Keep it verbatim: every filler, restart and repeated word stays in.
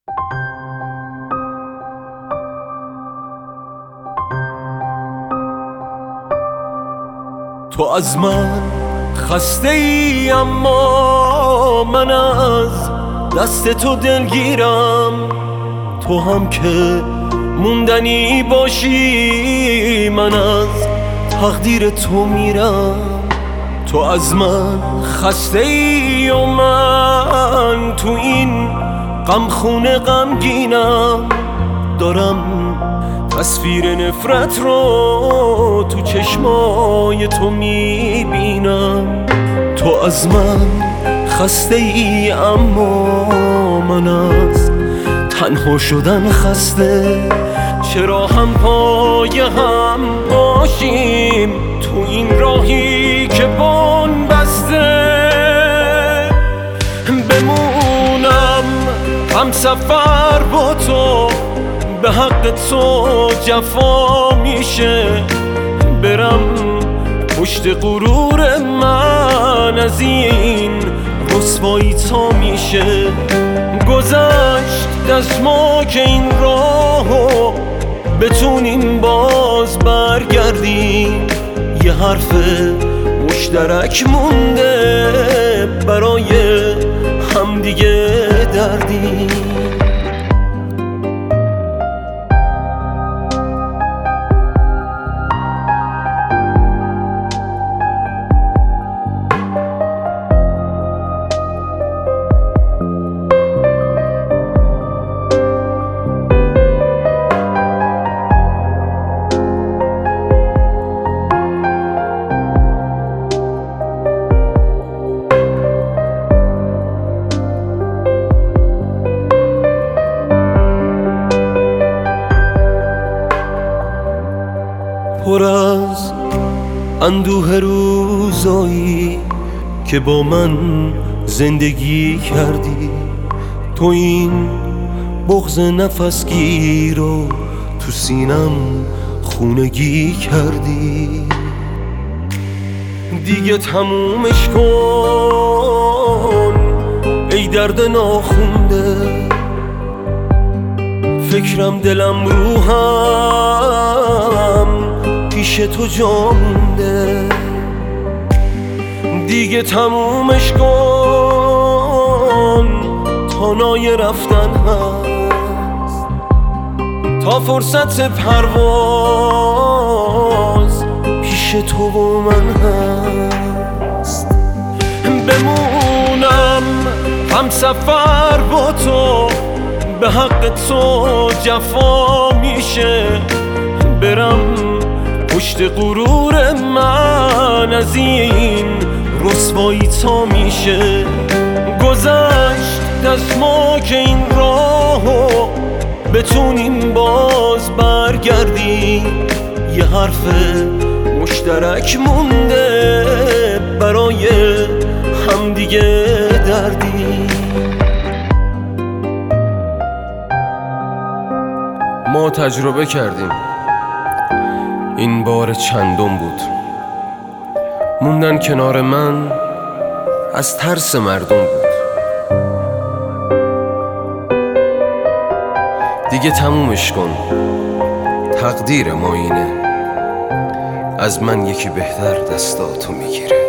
تو از من خسته ای اما من از دست تو دلگیرم. تو هم که موندنی باشی من از تقدیر تو میرم. تو از من خسته ای و من تو این غمخونه غمگینم. دارم تصویر نفرت رو تو چشمای تو میبینم. تو از من خسته ای اما من از تنها شدن خسته. چرا هم پای هم باشیم تو این راهی که بن بسته. بمونم هم سفر با تو به حق تو جفا میشه. برم پشت غرور من از این رسوایی تا میشه. گذشت دست ما که این راهو بتونیم باز برگردیم. یه حرف مشترک مونده برای همدیگه دردیم. پر از اندوه روزایی که با من زندگی کردی. تو این بغض نفسگیر رو تو سینم خونگی کردی. دیگه تمومش کن ای درد ناخونده. فکرم دلم روحم پیش تو جا مونده. دیگه تمومش کن تا نای رفتن هست. تا فرصت پرواز پیش تو و من هست. بمونم هم سفر با تو به حق تو جفا میشه. برم پشت غرور من از این رسوایی تا میشه. گذشت دست ما که این راهو بتونیم باز برگردیم. یه حرف مشترک مونده برای همدیگه دردیم. ما تجربه کردیم این بار چندم بود. موندن کنار من از ترس مردم بود. دیگه تمومش کن تقدیر ما اینه. از من یکی بهتر دستاتو میگیره.